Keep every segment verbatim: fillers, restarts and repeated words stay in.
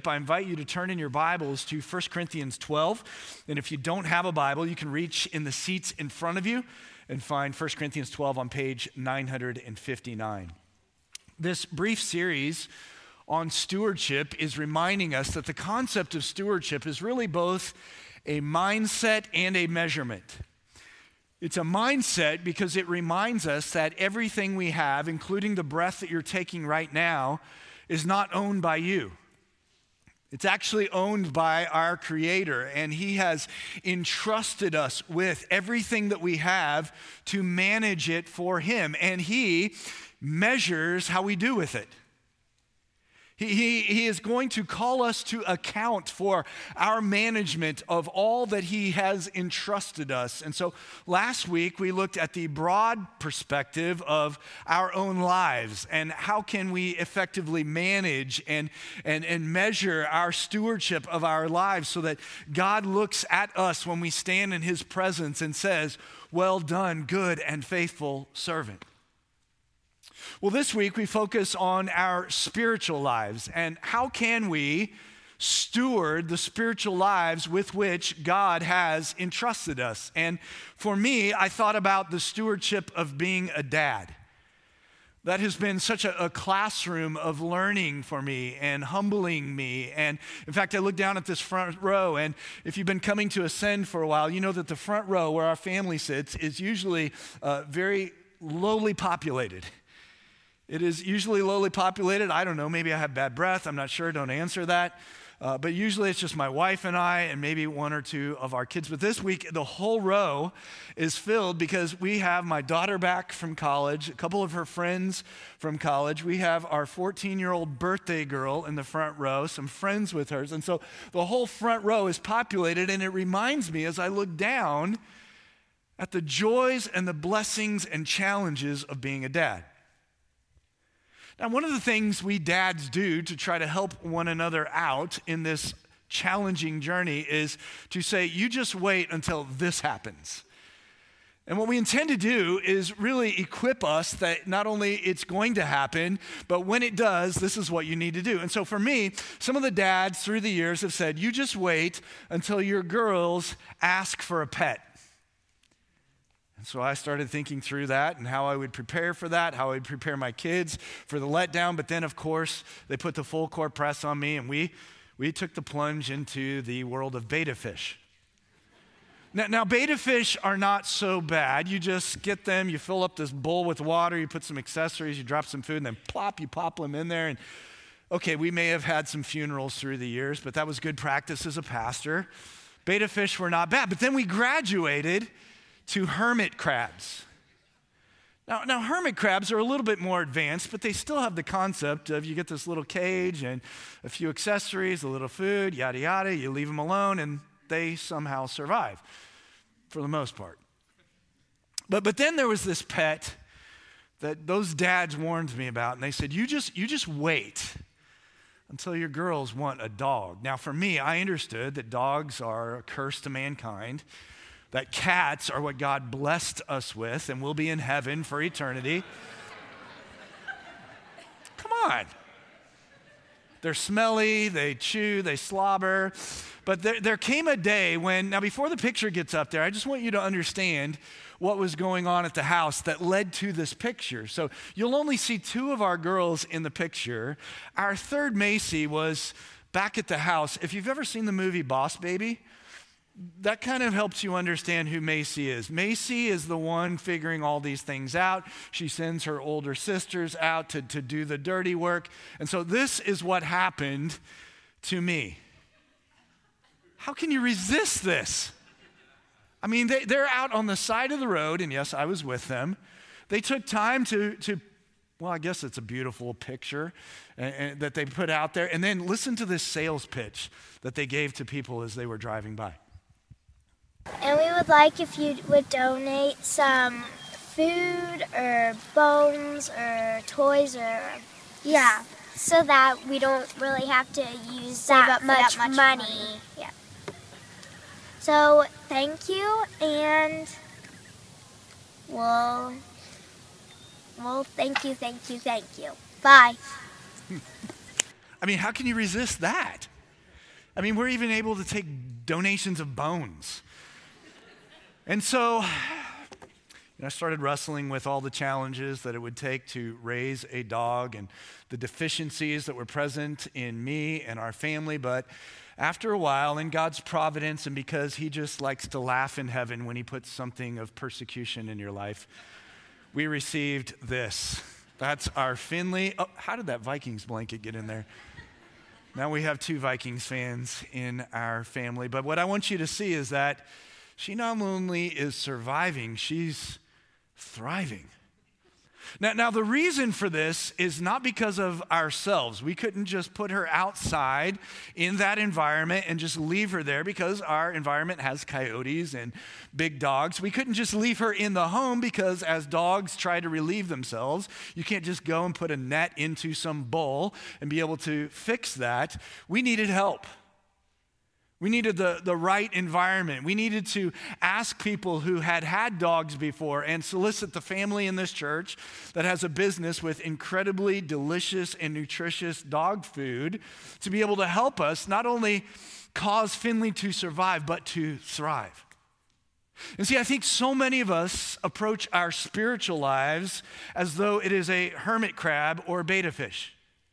worship, I invite you to turn in your Bibles to First Corinthians twelve. And if you don't have a Bible, you can reach in the seats in front of you and find First Corinthians twelve on page nine fifty-nine. This brief series on stewardship is reminding us that the concept of stewardship is really both a mindset and a measurement. It's a mindset because it reminds us that everything we have, including the breath that you're taking right now, is not owned by you. It's actually owned by our Creator, and He has entrusted us with everything that we have to manage it for Him, and He measures how we do with it. He, he, he is going to call us to account for our management of all that He has entrusted us. And so last week we looked at the broad perspective of our own lives and how can we effectively manage and, and, and measure our stewardship of our lives so that God looks at us when we stand in His presence and says, "Well done, good and faithful servant." Well, this week we focus on our spiritual lives and how can we steward the spiritual lives with which God has entrusted us. And for me, I thought about the stewardship of being a dad. That has been such a, a classroom of learning for me and humbling me. And in fact, I look down at this front row, and if you've been coming to Ascend for a while, you know that the front row where our family sits is usually uh, very lowly populated. It is usually lowly populated. I don't know, maybe I have bad breath. I'm not sure, don't answer that. Uh, but usually it's just my wife and I and maybe one or two of our kids. But this week, the whole row is filled because we have my daughter back from college, a couple of her friends from college. We have our fourteen-year-old birthday girl in the front row, some friends with hers. And so the whole front row is populated, and it reminds me as I look down at the joys and the blessings and challenges of being a dad. Now, one of the things we dads do to try to help one another out in this challenging journey is to say, you just wait until this happens. And what we intend to do is really equip us that not only it's going to happen, but when it does, this is what you need to do. And so for me, some of the dads through the years have said, you just wait until your girls ask for a pet. And so I started thinking through that and how I would prepare for that, how I would prepare my kids for the letdown. But then, of course, they put the full court press on me, and we we took the plunge into the world of betta fish. Now, now, betta fish are not so bad. You just get them, you fill up this bowl with water, you put some accessories, you drop some food, and then plop, you pop them in there. And okay, we may have had some funerals through the years, but that was good practice as a pastor. Betta fish were not bad. But then we graduated to hermit crabs. Now, now, hermit crabs are a little bit more advanced, but they still have the concept of you get this little cage and a few accessories, a little food, yada, yada. You leave them alone, and they somehow survive for the most part. But, but then there was this pet that those dads warned me about, and they said, you just, you just wait until your girls want a dog. Now, for me, I understood that dogs are a curse to mankind, that cats are what God blessed us with and we'll be in heaven for eternity. Come on. They're smelly, they chew, they slobber. But there, there came a day when, now before the picture gets up there, I just want you to understand what was going on at the house that led to this picture. So you'll only see two of our girls in the picture. Our third, Macy, was back at the house. If you've ever seen the movie Boss Baby, that kind of helps you understand who Macy is. Macy is the one figuring all these things out. She sends her older sisters out to, to do the dirty work. And so this is what happened to me. How can you resist this? I mean, they, they're out on the side of the road, and yes, I was with them. They took time to, to well, I guess it's a beautiful picture and, and that they put out there. And then listen to this sales pitch that they gave to people as they were driving by. And we would like if you would donate some food or bones or toys or, yeah, so that we don't really have to use that, much, that much money. money. Yeah. So thank you, and we'll, well, thank you, thank you, thank you. Bye. I mean, how can you resist that? I mean, we're even able to take donations of bones. And so you know, I started wrestling with all the challenges that it would take to raise a dog and the deficiencies that were present in me and our family. But after a while, in God's providence, and because he just likes to laugh in heaven when he puts something of persecution in your life, we received this. That's our Finley. Oh, how did that Vikings blanket get in there? Now we have two Vikings fans in our family. But what I want you to see is that she not only is surviving, she's thriving. Now, now, the reason for this is not because of ourselves. We couldn't just put her outside in that environment and just leave her there because our environment has coyotes and big dogs. We couldn't just leave her in the home because as dogs try to relieve themselves, you can't just go and put a net into some bowl and be able to fix that. We needed help. We needed the, the right environment. We needed to ask people who had had dogs before and solicit the family in this church that has a business with incredibly delicious and nutritious dog food to be able to help us not only cause Finley to survive, but to thrive. And see, I think so many of us approach our spiritual lives as though it is a hermit crab or a betta fish.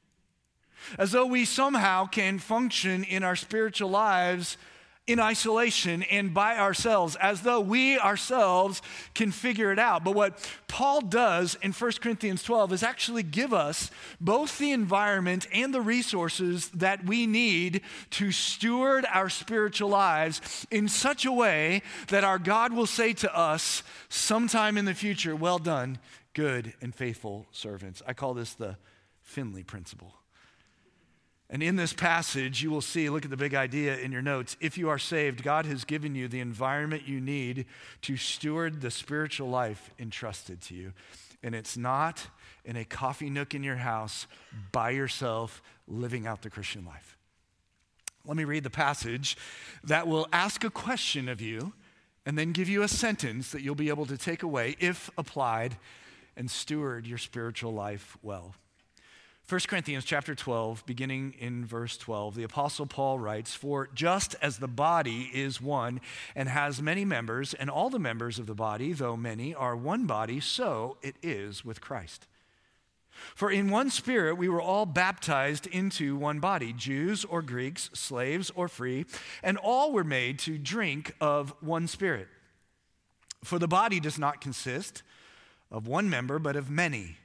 As though we somehow can function in our spiritual lives in isolation and by ourselves, as though we ourselves can figure it out. But what Paul does in First Corinthians twelve is actually give us both the environment and the resources that we need to steward our spiritual lives in such a way that our God will say to us sometime in the future, "Well done, good and faithful servants." I call this the Finley principle. And in this passage, you will see, look at the big idea in your notes. If you are saved, God has given you the environment you need to steward the spiritual life entrusted to you. And it's not in a coffee nook in your house by yourself living out the Christian life. Let me read the passage that will ask a question of you and then give you a sentence that you'll be able to take away if applied and steward your spiritual life well. First Corinthians chapter twelve, beginning in verse twelve, the Apostle Paul writes, "For just as the body is one and has many members, and all the members of the body, though many, are one body, so it is with Christ. For in one Spirit we were all baptized into one body, Jews or Greeks, slaves or free, and all were made to drink of one Spirit. For the body does not consist of one member, but of many.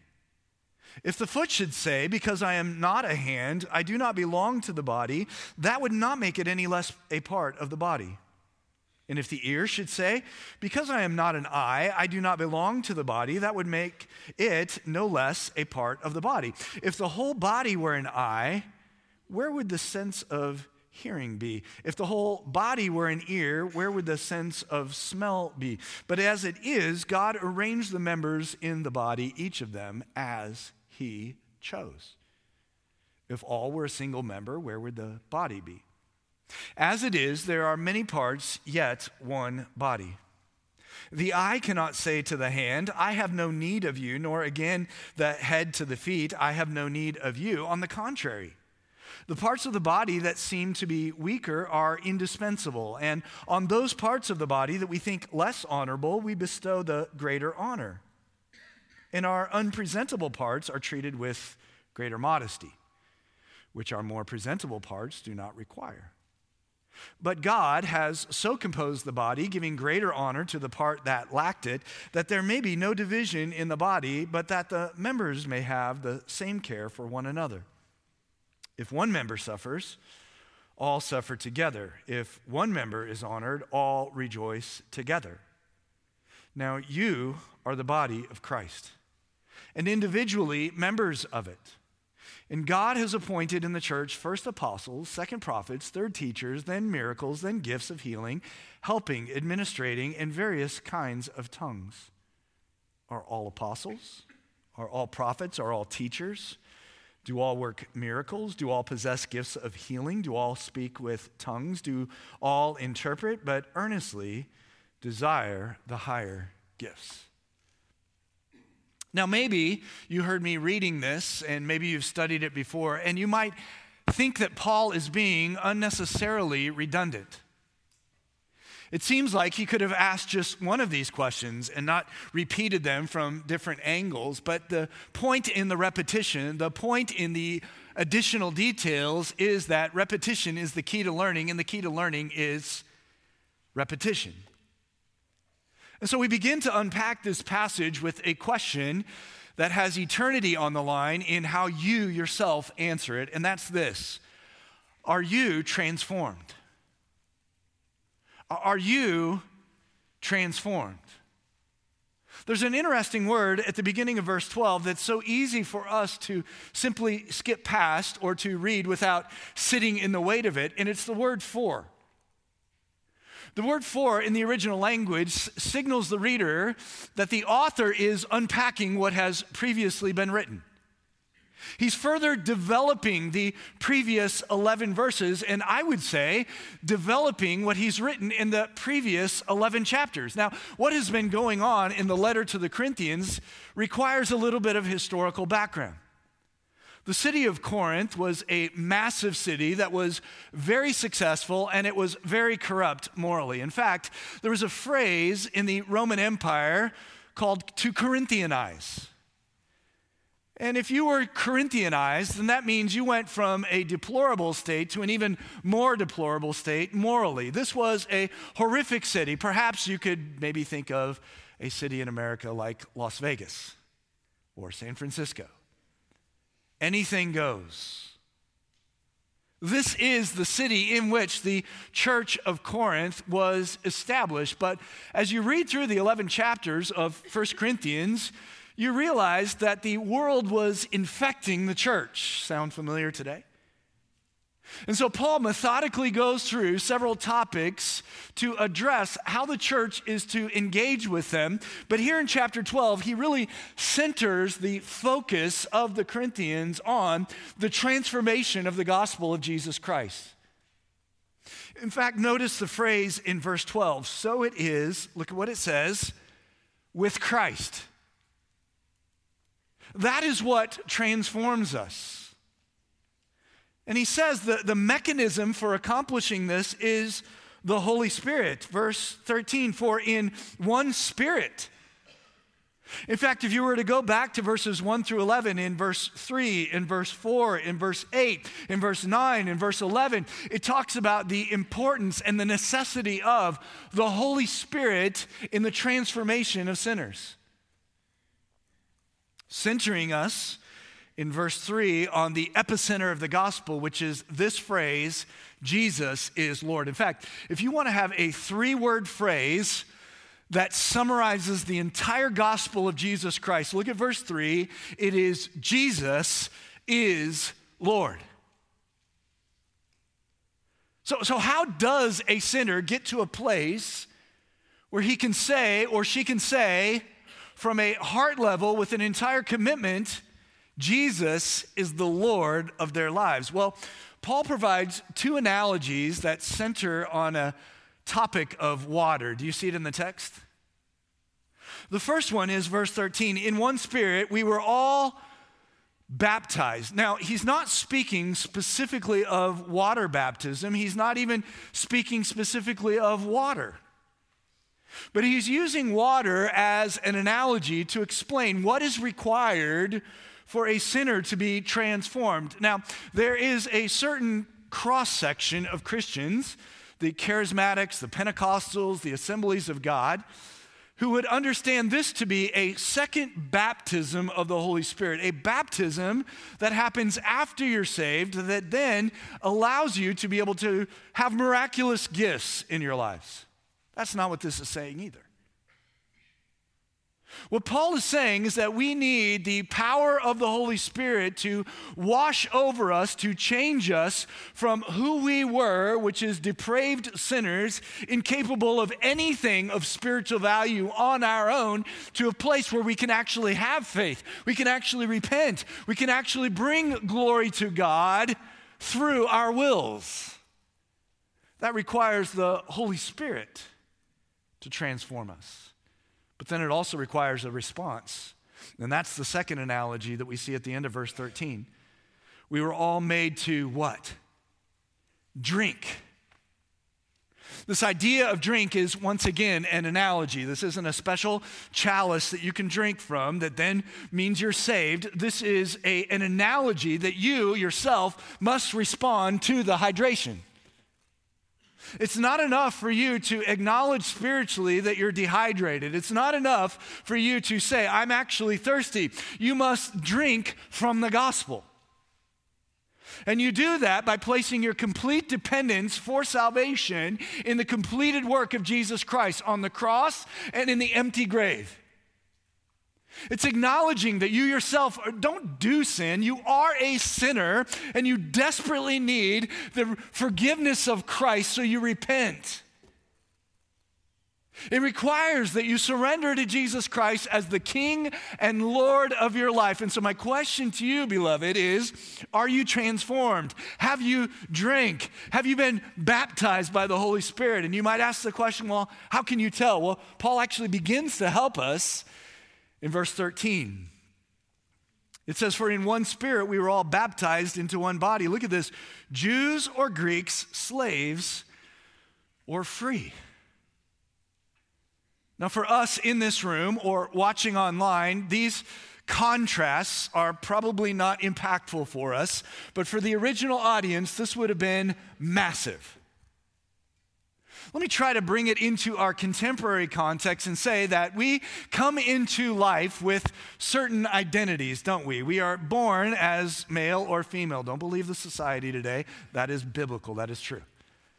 If the foot should say, 'Because I am not a hand, I do not belong to the body,' that would not make it any less a part of the body. And if the ear should say, 'Because I am not an eye, I do not belong to the body,' that would make it no less a part of the body. If the whole body were an eye, where would the sense of hearing be? If the whole body were an ear, where would the sense of smell be? But as it is, God arranged the members in the body, each of them, as He chose. If all were a single member, where would the body be? As it is, there are many parts, yet one body. The eye cannot say to the hand, 'I have no need of you,' nor again the head to the feet, 'I have no need of you.' On the contrary, the parts of the body that seem to be weaker are indispensable, and on those parts of the body that we think less honorable, we bestow the greater honor. And our unpresentable parts are treated with greater modesty, which our more presentable parts do not require. But God has so composed the body, giving greater honor to the part that lacked it, that there may be no division in the body, but that the members may have the same care for one another. If one member suffers, all suffer together. If one member is honored, all rejoice together. Now you are the body of Christ, and individually members of it. And God has appointed in the church first apostles, second prophets, third teachers, then miracles, then gifts of healing, helping, administrating, and various kinds of tongues. Are all apostles? Are all prophets? Are all teachers? Do all work miracles? Do all possess gifts of healing? Do all speak with tongues? Do all interpret? But earnestly desire the higher gifts." Now, maybe you heard me reading this, and maybe you've studied it before, and you might think that Paul is being unnecessarily redundant. It seems like he could have asked just one of these questions and not repeated them from different angles, but the point in the repetition, the point in the additional details is that repetition is the key to learning, and the key to learning is repetition. And so we begin to unpack this passage with a question that has eternity on the line in how you yourself answer it, and that's this: are you transformed? Are you transformed? There's an interesting word at the beginning of verse twelve that's so easy for us to simply skip past or to read without sitting in the weight of it, and it's the word for. The word for in the original language signals the reader that the author is unpacking what has previously been written. He's further developing the previous eleven verses, and I would say developing what he's written in the previous eleven chapters. Now, what has been going on in the letter to the Corinthians requires a little bit of historical background. The city of Corinth was a massive city that was very successful, and it was very corrupt morally. In fact, there was a phrase in the Roman Empire called to Corinthianize. And if you were Corinthianized, then that means you went from a deplorable state to an even more deplorable state morally. This was a horrific city. Perhaps you could maybe think of a city in America like Las Vegas or San Francisco. Anything goes. This is the city in which the church of Corinth was established. But as you read through the eleven chapters of First Corinthians, you realize that the world was infecting the church. Sound familiar today? And so Paul methodically goes through several topics to address how the church is to engage with them. But here in chapter twelve, he really centers the focus of the Corinthians on the transformation of the gospel of Jesus Christ. In fact, notice the phrase in verse twelve. So it is, look at what it says, with Christ. That is what transforms us. And he says that the mechanism for accomplishing this is the Holy Spirit. Verse thirteen, for in one Spirit. In fact, if you were to go back to verses one through eleven, in verse three, in verse four, in verse eight, in verse nine, in verse eleven, it talks about the importance and the necessity of the Holy Spirit in the transformation of sinners. Centering us in verse three on the epicenter of the gospel, which is this phrase, Jesus is Lord. In fact, if you want to have a three-word phrase that summarizes the entire gospel of Jesus Christ, look at verse three. It is Jesus is Lord. So, so how does a sinner get to a place where he can say, or she can say, from a heart level with an entire commitment, Jesus is the Lord of their lives? Well, Paul provides two analogies that center on a topic of water. Do you see it in the text? The first one is verse thirteen. In one Spirit, we were all baptized. Now, he's not speaking specifically of water baptism. He's not even speaking specifically of water. But he's using water as an analogy to explain what is required for a sinner to be transformed. Now, there is a certain cross-section of Christians, the charismatics, the Pentecostals, the Assemblies of God, who would understand this to be a second baptism of the Holy Spirit, a baptism that happens after you're saved that then allows you to be able to have miraculous gifts in your lives. That's not what this is saying either. What Paul is saying is that we need the power of the Holy Spirit to wash over us, to change us from who we were, which is depraved sinners, incapable of anything of spiritual value on our own, to a place where we can actually have faith. We can actually repent. We can actually bring glory to God through our wills. That requires the Holy Spirit to transform us. But then it also requires a response. And that's the second analogy that we see at the end of verse thirteen. We were all made to what? Drink. This idea of drink is, once again, an analogy. This isn't a special chalice that you can drink from that then means you're saved. This is a, an analogy that you yourself must respond to the hydration. It's not enough for you to acknowledge spiritually that you're dehydrated. It's not enough for you to say, I'm actually thirsty. You must drink from the gospel. And you do that by placing your complete dependence for salvation in the completed work of Jesus Christ on the cross and in the empty grave. It's acknowledging that you yourself don't do sin. You are a sinner and you desperately need the forgiveness of Christ, so you repent. It requires that you surrender to Jesus Christ as the King and Lord of your life. And so my question to you, beloved, is, are you transformed? Have you drank? Have you been baptized by the Holy Spirit? And you might ask the question, well, how can you tell? Well, Paul actually begins to help us in verse thirteen. It says, for in one spirit we were all baptized into one body. Look at this. Jews or Greeks, slaves or free. Now, for us in this room or watching online, these contrasts are probably not impactful for us, but for the original audience, this would have been massive. Let me try to bring it into our contemporary context and say that we come into life with certain identities, don't we? We are born as male or female. Don't believe the society today. That is biblical. That is true.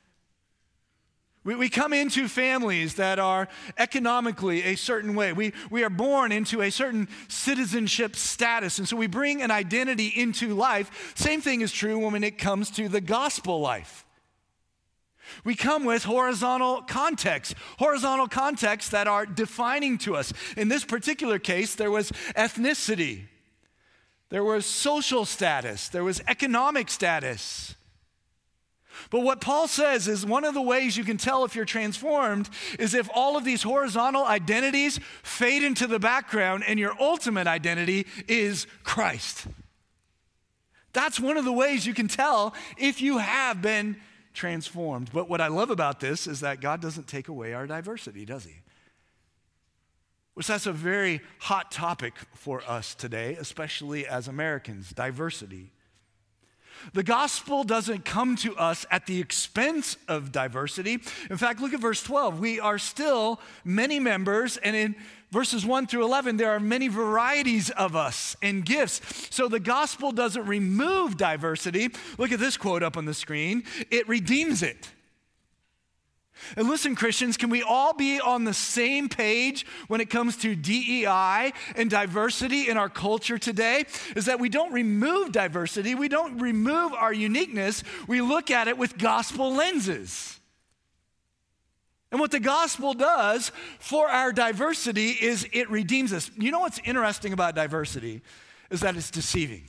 We, we come into families that are economically a certain way. We, we are born into a certain citizenship status, and so we bring an identity into life. Same thing is true when it comes to the gospel life. We come with horizontal contexts, horizontal contexts that are defining to us. In this particular case, there was ethnicity, there was social status, there was economic status. But what Paul says is one of the ways you can tell if you're transformed is if all of these horizontal identities fade into the background and your ultimate identity is Christ. That's one of the ways you can tell if you have been transformed. But what I love about this is that God doesn't take away our diversity, does he? Which that's a very hot topic for us today, especially as Americans, diversity. The gospel doesn't come to us at the expense of diversity. In fact, look at verse twelve. We are still many members, and in verses one through eleven, there are many varieties of us and gifts. So the gospel doesn't remove diversity. Look at this quote up on the screen. It redeems it. And listen, Christians, can we all be on the same page when it comes to D E I and diversity in our culture today? Is that we don't remove diversity, we don't remove our uniqueness, we look at it with gospel lenses. And what the gospel does for our diversity is it redeems us. You know what's interesting about diversity is that it's deceiving.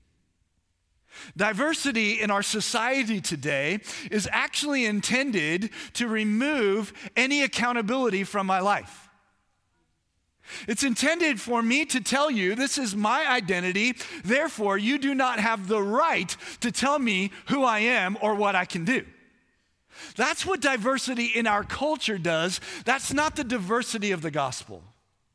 Diversity in our society today is actually intended to remove any accountability from my life. It's intended for me to tell you, this is my identity, therefore you do not have the right to tell me who I am or what I can do. That's what diversity in our culture does. That's not the diversity of the gospel.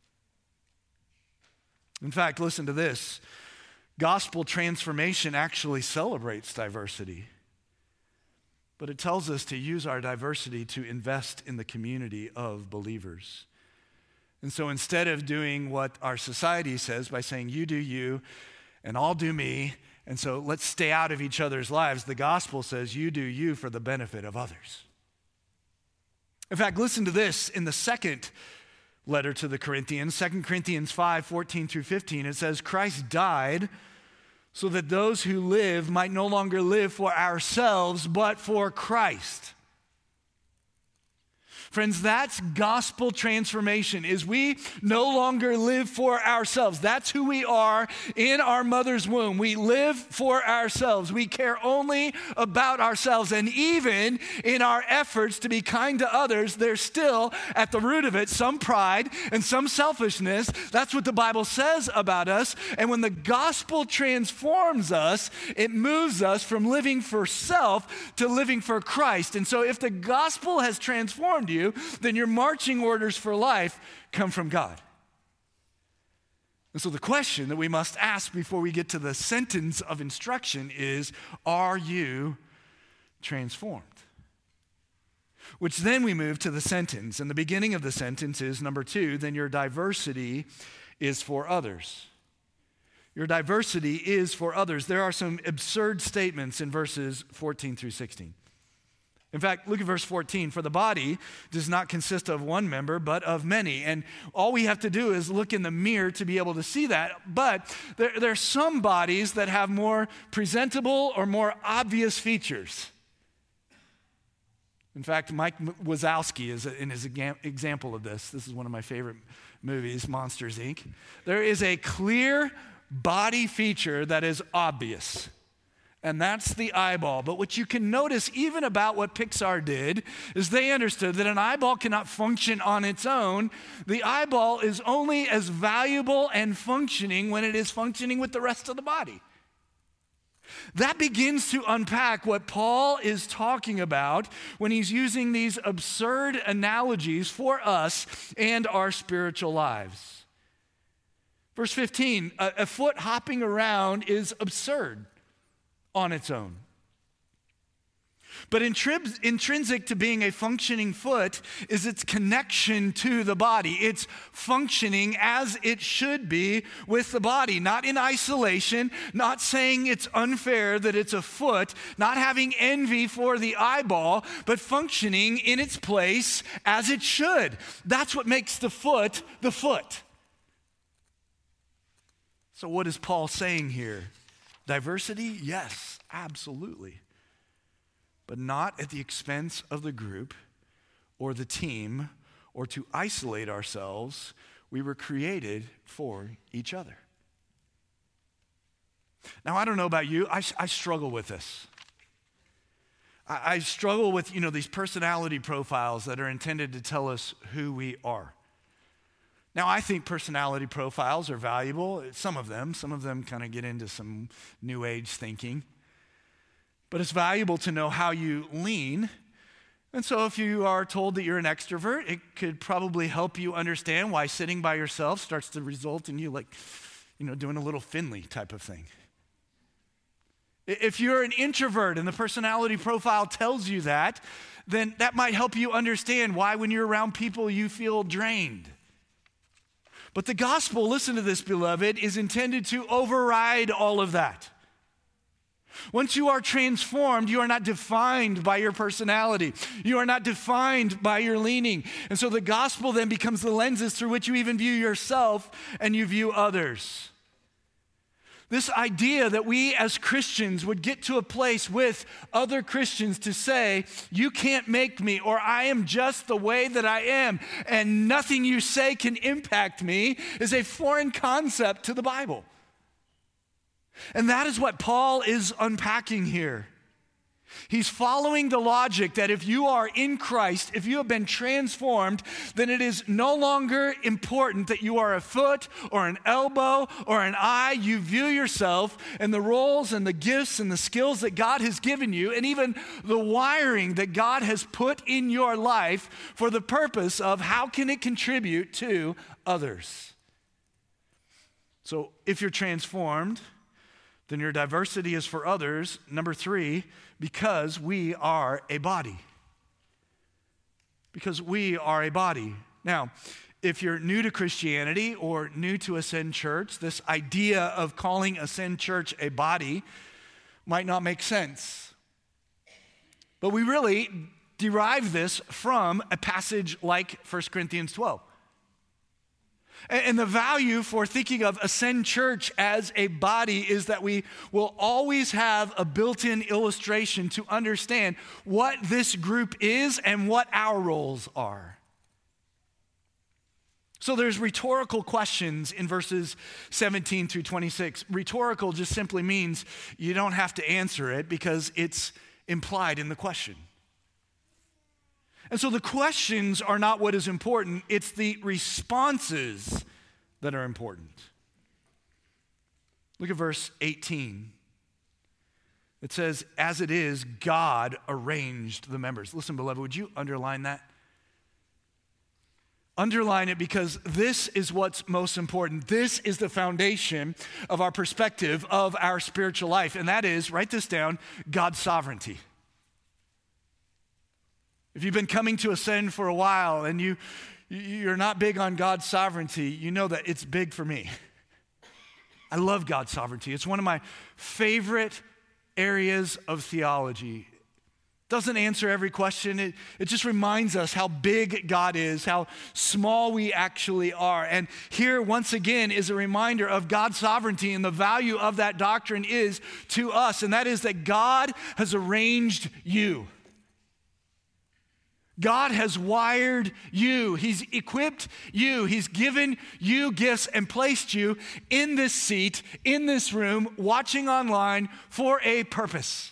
In fact, listen to this. Gospel transformation actually celebrates diversity, but it tells us to use our diversity to invest in the community of believers. And so instead of doing what our society says by saying, you do you and I'll do me, and so let's stay out of each other's lives, the gospel says you do you for the benefit of others. In fact, listen to this in the second letter to the Corinthians, Second Corinthians five, fourteen through fifteen. It says, Christ died so that those who live might no longer live for ourselves, but for Christ. Friends, that's gospel transformation, is we no longer live for ourselves. That's who we are in our mother's womb. We live for ourselves. We care only about ourselves. And even in our efforts to be kind to others, there's still at the root of it some pride and some selfishness. That's what the Bible says about us. And when the gospel transforms us, it moves us from living for self to living for Christ. And so if the gospel has transformed you, then your marching orders for life come from God. And so the question that we must ask before we get to the sentence of instruction is, are you transformed? Which then we move to the sentence. And the beginning of the sentence is number two, then your diversity is for others. Your diversity is for others. There are some absurd statements in verses fourteen through sixteen. In fact, look at verse fourteen. For the body does not consist of one member, but of many. And all we have to do is look in the mirror to be able to see that. But there, there are some bodies that have more presentable or more obvious features. In fact, Mike Wazowski is in his example of this. This is one of my favorite movies, Monsters, Incorporated. There is a clear body feature that is obvious. And that's the eyeball. But what you can notice even about what Pixar did is they understood that an eyeball cannot function on its own. The eyeball is only as valuable and functioning when it is functioning with the rest of the body. That begins to unpack what Paul is talking about when he's using these absurd analogies for us and our spiritual lives. Verse fifteen, a, a foot hopping around is absurd on its own. But intri- intrinsic to being a functioning foot is its connection to the body. It's functioning as it should be with the body, not in isolation, not saying it's unfair that it's a foot, not having envy for the eyeball, but functioning in its place as it should. That's what makes the foot the foot. So what is Paul saying here? Diversity? Yes, absolutely. But not at the expense of the group or the team or to isolate ourselves. We were created for each other. Now, I don't know about you. I, I struggle with this. I, I struggle with, you know, these personality profiles that are intended to tell us who we are. Now, I think personality profiles are valuable. Some of them. Some of them kind of get into some new age thinking. But it's valuable to know how you lean. And so if you are told that you're an extrovert, it could probably help you understand why sitting by yourself starts to result in you like, you know, doing a little Finley type of thing. If you're an introvert and the personality profile tells you that, then that might help you understand why when you're around people you feel drained. But the gospel, listen to this, beloved, is intended to override all of that. Once you are transformed, you are not defined by your personality. You are not defined by your leaning. And so the gospel then becomes the lenses through which you even view yourself and you view others. This idea that we as Christians would get to a place with other Christians to say, you can't make me, or I am just the way that I am, and nothing you say can impact me, is a foreign concept to the Bible. And that is what Paul is unpacking here. He's following the logic that if you are in Christ, if you have been transformed, then it is no longer important that you are a foot or an elbow or an eye. You view yourself and the roles and the gifts and the skills that God has given you, and even the wiring that God has put in your life for the purpose of how can it contribute to others. So if you're transformed, then your diversity is for others. Number three, because we are a body. Because we are a body. Now, if you're new to Christianity or new to Ascend Church, this idea of calling Ascend Church a body might not make sense. But we really derive this from a passage like First Corinthians twelve. And the value for thinking of Ascend Church as a body is that we will always have a built-in illustration to understand what this group is and what our roles are. So there's rhetorical questions in verses seventeen through twenty-six. Rhetorical just simply means you don't have to answer it because it's implied in the question. And so the questions are not what is important, it's the responses that are important. Look at verse eighteen. It says, as it is, God arranged the members. Listen, beloved, would you underline that? Underline it because this is what's most important. This is the foundation of our perspective of our spiritual life. And that is, write this down, God's sovereignty. If you've been coming to Ascend for a while and you, you're not big on God's sovereignty, you know that it's big for me. I love God's sovereignty. It's one of my favorite areas of theology. Doesn't answer every question. It, it just reminds us how big God is, how small we actually are. And here, once again, is a reminder of God's sovereignty, and the value of that doctrine is to us, and that is that God has arranged you. God has wired you. He's equipped you. He's given you gifts and placed you in this seat, in this room, watching online for a purpose.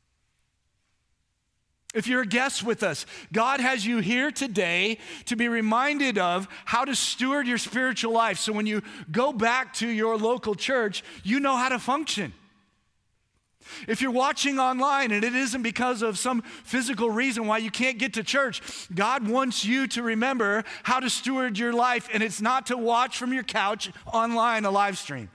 If you're a guest with us, God has you here today to be reminded of how to steward your spiritual life. So when you go back to your local church, you know how to function. If you're watching online and it isn't because of some physical reason why you can't get to church, God wants you to remember how to steward your life, and it's not to watch from your couch online a live stream.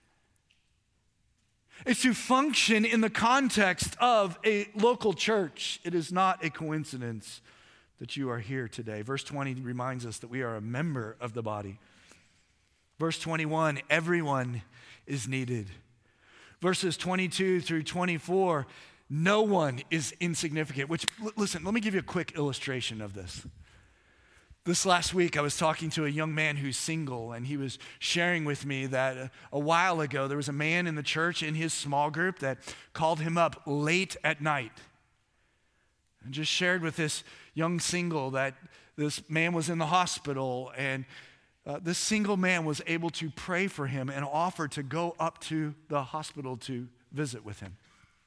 It's to function in the context of a local church. It is not a coincidence that you are here today. Verse twenty reminds us that we are a member of the body. Verse twenty-one, everyone is needed. Verses twenty-two through twenty-four, no one is insignificant. Which, listen, let me give you a quick illustration of this. This last week, I was talking to a young man who's single, and he was sharing with me that a, a while ago, there was a man in the church in his small group that called him up late at night and just shared with this young single that this man was in the hospital, and Uh, this single man was able to pray for him and offer to go up to the hospital to visit with him.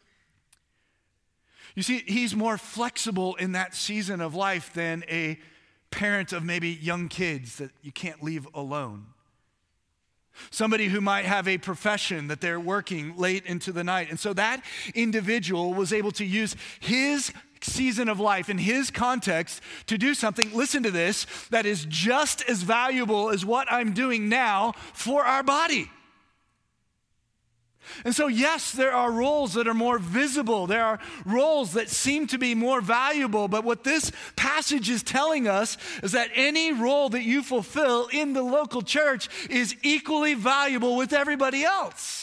You see, he's more flexible in that season of life than a parent of maybe young kids that you can't leave alone. Somebody who might have a profession that they're working late into the night. And so that individual was able to use his season of life in his context to do something, listen to this, that is just as valuable as what I'm doing now for our body. And so, yes, there are roles that are more visible. There are roles that seem to be more valuable. But what this passage is telling us is that any role that you fulfill in the local church is equally valuable with everybody else.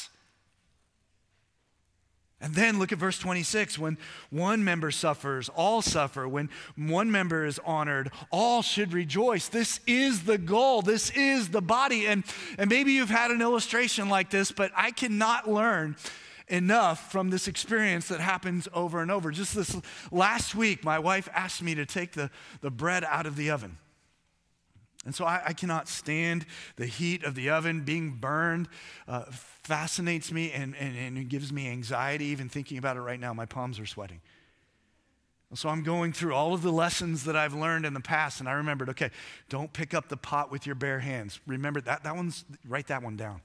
And then look at verse twenty-six. When one member suffers, all suffer. When one member is honored, all should rejoice. This is the goal. This is the body. And, and maybe you've had an illustration like this, but I cannot learn enough from this experience that happens over and over. Just this last week, my wife asked me to take the, the bread out of the oven. And so I, I cannot stand the heat of the oven. Being burned uh, fascinates me and, and, and it gives me anxiety. Even thinking about it right now, my palms are sweating. And so I'm going through all of the lessons that I've learned in the past, and I remembered, okay, don't pick up the pot with your bare hands. Remember that, that one's, write that one down.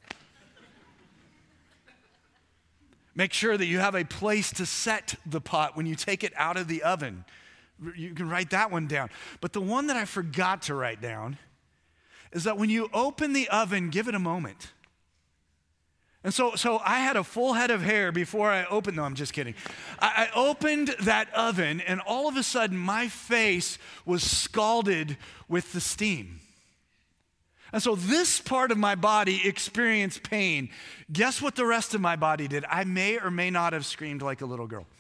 Make sure that you have a place to set the pot when you take it out of the oven. You can write that one down. But the one that I forgot to write down is that when you open the oven, give it a moment. And so, so I had a full head of hair before I opened, no, I'm just kidding. I, I opened that oven, and all of a sudden, my face was scalded with the steam. And so this part of my body experienced pain. Guess what the rest of my body did? I may or may not have screamed like a little girl.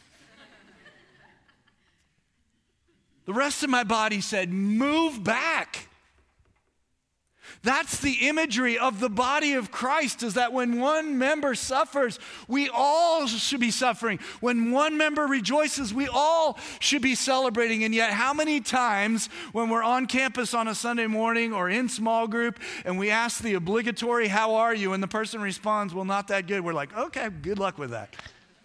The rest of my body said, move back. That's the imagery of the body of Christ, is that when one member suffers, we all should be suffering. When one member rejoices, we all should be celebrating. And yet, how many times when we're on campus on a Sunday morning or in small group and we ask the obligatory, "How are you?" and the person responds, "Well, not that good," we're like, "Okay, good luck with that."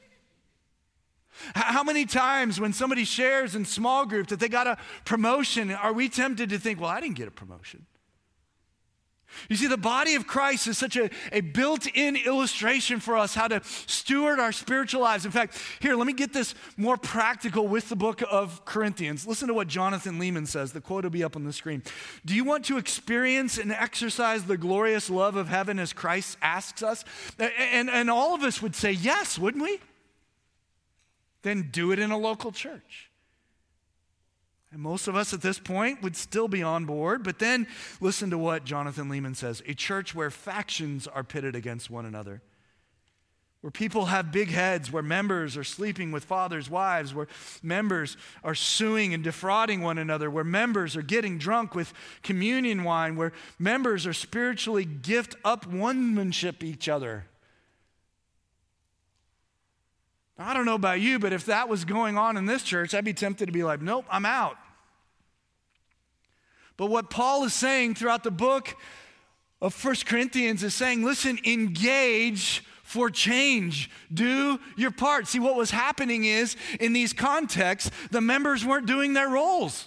How many times when somebody shares in small group that they got a promotion, are we tempted to think, "Well, I didn't get a promotion"? You see, the body of Christ is such a, a built-in illustration for us how to steward our spiritual lives. In fact, here, let me get this more practical with the book of Corinthians. Listen to what Jonathan Leeman says. The quote will be up on the screen. Do you want to experience and exercise the glorious love of heaven as Christ asks us? And, and all of us would say yes, wouldn't we? Then do it in a local church. And most of us at this point would still be on board, but then listen to what Jonathan Leeman says. A church where factions are pitted against one another, where people have big heads, where members are sleeping with fathers' wives, where members are suing and defrauding one another, where members are getting drunk with communion wine, where members are spiritually gift up one-manship each other. I don't know about you, but if that was going on in this church, I'd be tempted to be like, "Nope, I'm out." But what Paul is saying throughout the book of First Corinthians is saying, listen, engage for change. Do your part. See, what was happening is, in these contexts, the members weren't doing their roles.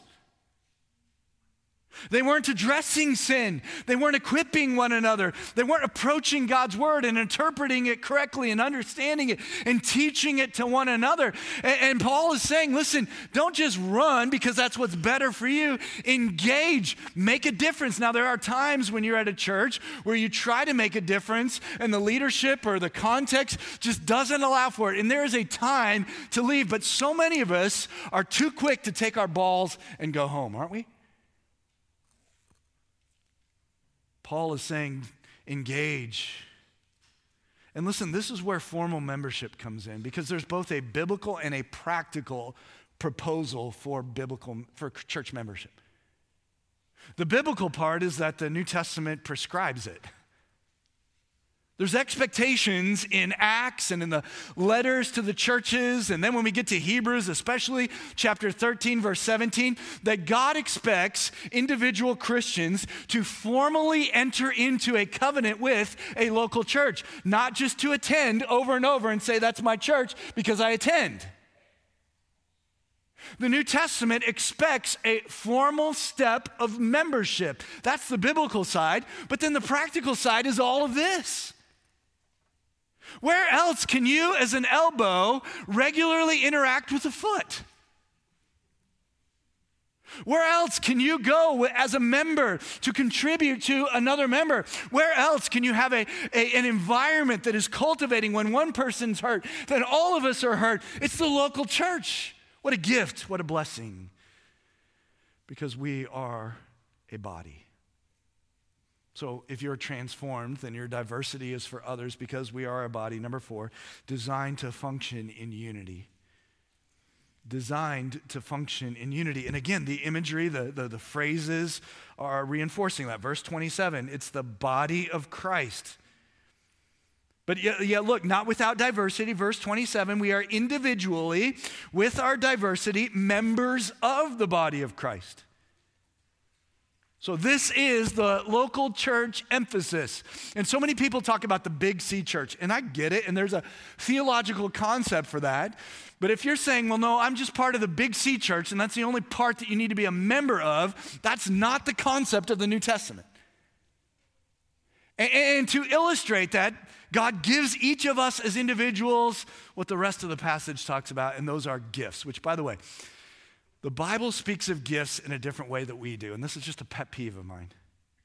They weren't addressing sin. They weren't equipping one another. They weren't approaching God's word and interpreting it correctly and understanding it and teaching it to one another. And, and Paul is saying, listen, don't just run because that's what's better for you. Engage. Make a difference. Now, there are times when you're at a church where you try to make a difference and the leadership or the context just doesn't allow for it. And there is a time to leave. But so many of us are too quick to take our balls and go home, aren't we? Paul is saying, engage. And listen, this is where formal membership comes in, because there's both a biblical and a practical proposal for biblical for church membership. The biblical part is that the New Testament prescribes it. There's expectations in Acts and in the letters to the churches, and then when we get to Hebrews, especially chapter thirteen, verse seventeen, that God expects individual Christians to formally enter into a covenant with a local church, not just to attend over and over and say, "That's my church because I attend." The New Testament expects a formal step of membership. That's the biblical side, but then the practical side is all of this. Where else can you, as an elbow, regularly interact with a foot? Where else can you go as a member to contribute to another member? Where else can you have a, a, an environment that is cultivating when one person's hurt, then all of us are hurt? It's the local church. What a gift, what a blessing, because we are a body. So if you're transformed, then your diversity is for others because we are a body. Number four, designed to function in unity. Designed to function in unity. And again, the imagery, the, the, the phrases are reinforcing that. Verse twenty-seven, it's the body of Christ. But yet, yet look, not without diversity. Verse twenty-seven, we are individually, with our diversity, members of the body of Christ. So this is the local church emphasis. And so many people talk about the Big C church, and I get it, and there's a theological concept for that. But if you're saying, well, no, I'm just part of the Big C church, and that's the only part that you need to be a member of, that's not the concept of the New Testament. And, and to illustrate that, God gives each of us as individuals what the rest of the passage talks about, and those are gifts, which, by the way, the Bible speaks of gifts in a different way that we do, and this is just a pet peeve of mine.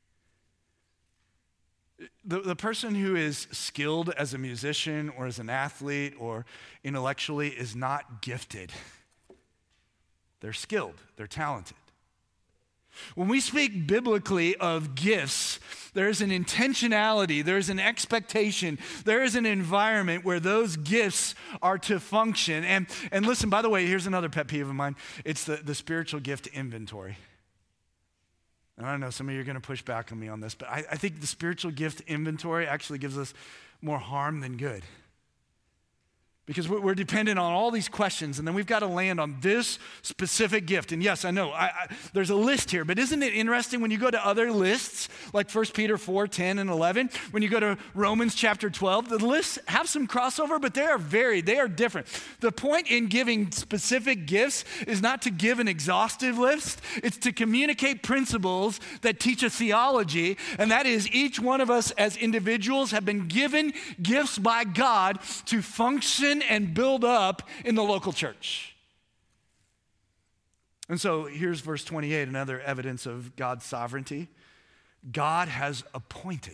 The, the person who is skilled as a musician or as an athlete or intellectually is not gifted. They're skilled, they're talented. When we speak biblically of gifts, there is an intentionality, there is an expectation, there is an environment where those gifts are to function. And, and listen, by the way, here's another pet peeve of mine. It's the, the spiritual gift inventory. And I don't know, some of you are going to push back on me on this, but I, I think the spiritual gift inventory actually gives us more harm than good. Because we're dependent on all these questions, and then we've got to land on this specific gift. And yes, I know, I, I, there's a list here, but isn't it interesting when you go to other lists, like First Peter four, ten, and eleven, when you go to Romans chapter twelve, the lists have some crossover, but they are varied, they are different. The point in giving specific gifts is not to give an exhaustive list, it's to communicate principles that teach a theology, and that is each one of us as individuals have been given gifts by God to function and build up in the local church. And so here's verse twenty-eight, another evidence of God's sovereignty. God has appointed.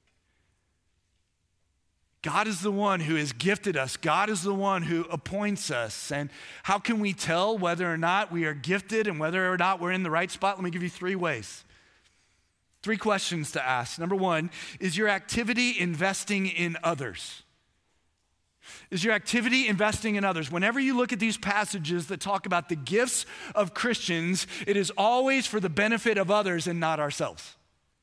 God is the one who has gifted us. God is the one who appoints us. And how can we tell whether or not we are gifted and whether or not we're in the right spot? Let me give you three ways. Three questions to ask. Number one, is your activity investing in others? Is your activity investing in others? Whenever you look at these passages that talk about the gifts of Christians, it is always for the benefit of others and not ourselves.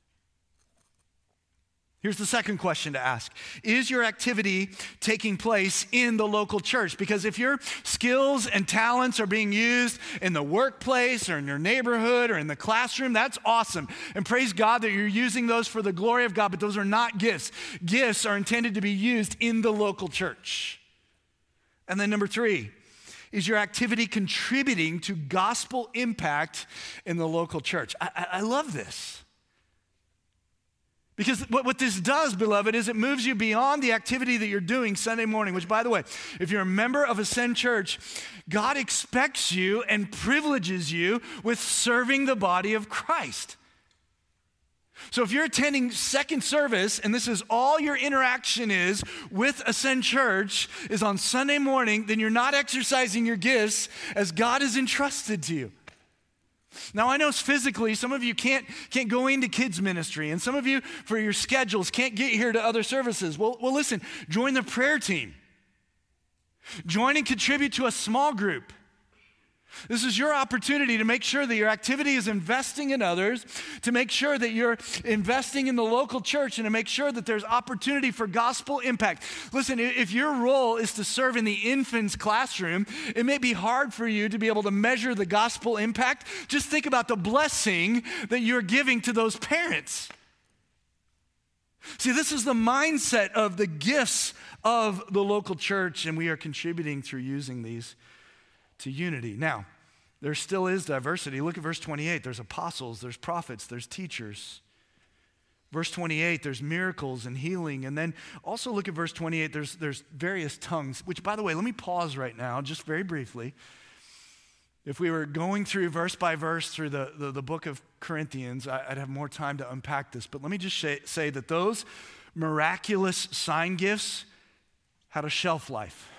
Here's the second question to ask. Is your activity taking place in the local church? Because if your skills and talents are being used in the workplace or in your neighborhood or in the classroom, that's awesome. And praise God that you're using those for the glory of God, but those are not gifts. Gifts are intended to be used in the local church. And then number three, is your activity contributing to gospel impact in the local church? I, I, I love this. Because what, what this does, beloved, is it moves you beyond the activity that you're doing Sunday morning, which, by the way, if you're a member of Ascend Church, God expects you and privileges you with serving the body of Christ. So if you're attending second service and this is all your interaction is with Ascend Church is on Sunday morning, then you're not exercising your gifts as God has entrusted to you. Now, I know physically some of you can't, can't go into kids ministry, and some of you, for your schedules, can't get here to other services. Well, well, listen, join the prayer team. Join and contribute to a small group. This is your opportunity to make sure that your activity is investing in others, to make sure that you're investing in the local church, and to make sure that there's opportunity for gospel impact. Listen, if your role is to serve in the infants classroom, it may be hard for you to be able to measure the gospel impact. Just think about the blessing that you're giving to those parents. See, this is the mindset of the gifts of the local church, and we are contributing through using these to unity. Now, there still is diversity. Look at verse twenty-eight. There's apostles, there's prophets, there's teachers. Verse twenty-eight, there's miracles and healing. And then also look at verse twenty-eight, there's, there's various tongues, which, by the way, let me pause right now, just very briefly. If we were going through verse by verse through the, the, the book of Corinthians, I'd have more time to unpack this. But let me just say, say that those miraculous sign gifts had a shelf life.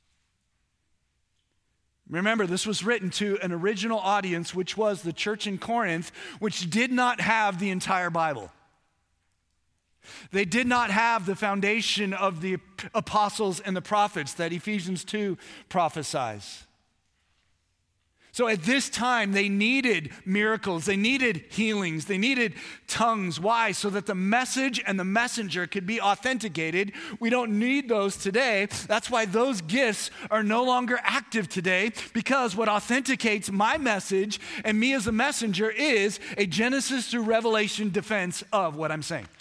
Remember, this was written to an original audience, which was the church in Corinth, which did not have the entire Bible. They did not have the foundation of the apostles and the prophets that Ephesians two prophesies. So at this time, they needed miracles, they needed healings, they needed tongues. Why? So that the message and the messenger could be authenticated. We don't need those today. That's why those gifts are no longer active today, because what authenticates my message and me as a messenger is a Genesis through Revelation defense of what I'm saying.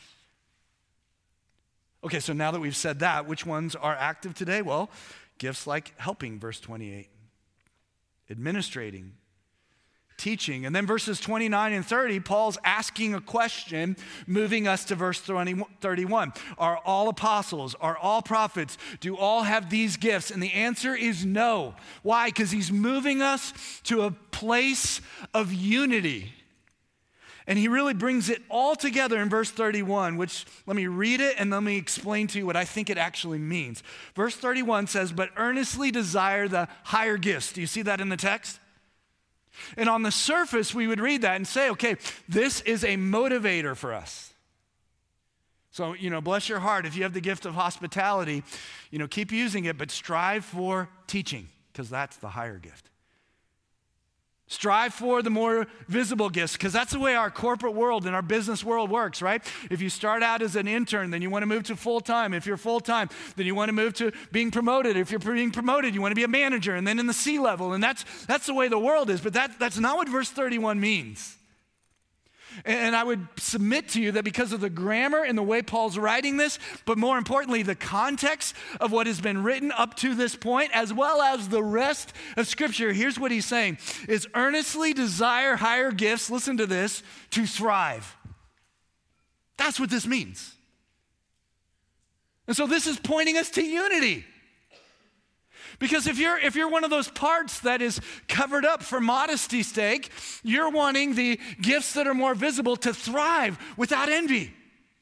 Okay, so now that we've said that, which ones are active today? Well, gifts like helping, verse twenty-eight. Administrating, teaching. And then verses twenty-nine and thirty, Paul's asking a question, moving us to verse thirty-one. Are all apostles, are all prophets, do all have these gifts? And the answer is no. Why? Because he's moving us to a place of unity. And he really brings it all together in verse thirty-one, which let me read it and let me explain to you what I think it actually means. Verse thirty-one says, but earnestly desire the higher gifts. Do you see that in the text? And on the surface, we would read that and say, okay, this is a motivator for us. So, you know, bless your heart. If you have the gift of hospitality, you know, keep using it, but strive for teaching, because that's the higher gift. Strive for the more visible gifts, because that's the way our corporate world and our business world works, right? If you start out as an intern, then you want to move to full-time. If you're full-time, then you want to move to being promoted. If you're being promoted, you want to be a manager, and then in the C level. And that's that's the way the world is, but that, that's not what verse thirty-one means. And I would submit to you that because of the grammar and the way Paul's writing this, but more importantly, the context of what has been written up to this point, as well as the rest of Scripture, here's what he's saying, is earnestly desire higher gifts, listen to this, to thrive. That's what this means. And so this is pointing us to unity. Because if you're if you're one of those parts that is covered up for modesty's sake, you're wanting the gifts that are more visible to thrive without envy.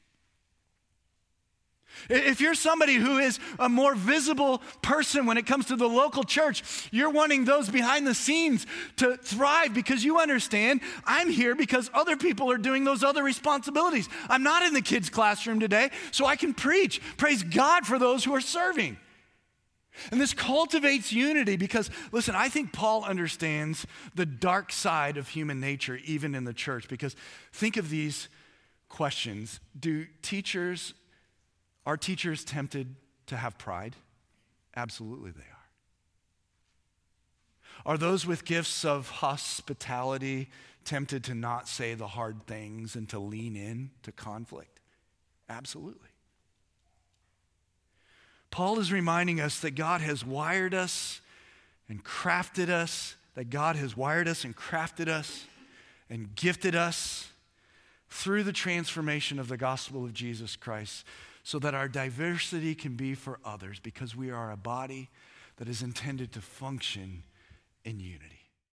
If you're somebody who is a more visible person when it comes to the local church, you're wanting those behind the scenes to thrive because you understand, I'm here because other people are doing those other responsibilities. I'm not in the kids' classroom today, so I can preach. Praise God for those who are serving. And this cultivates unity because, listen, I think Paul understands the dark side of human nature, even in the church, because think of these questions. Do teachers, are teachers tempted to have pride? Absolutely they are. Are those with gifts of hospitality tempted to not say the hard things and to lean in to conflict? Absolutely. Paul is reminding us that God has wired us and crafted us, that God has wired us and crafted us and gifted us through the transformation of the gospel of Jesus Christ so that our diversity can be for others because we are a body that is intended to function in unity.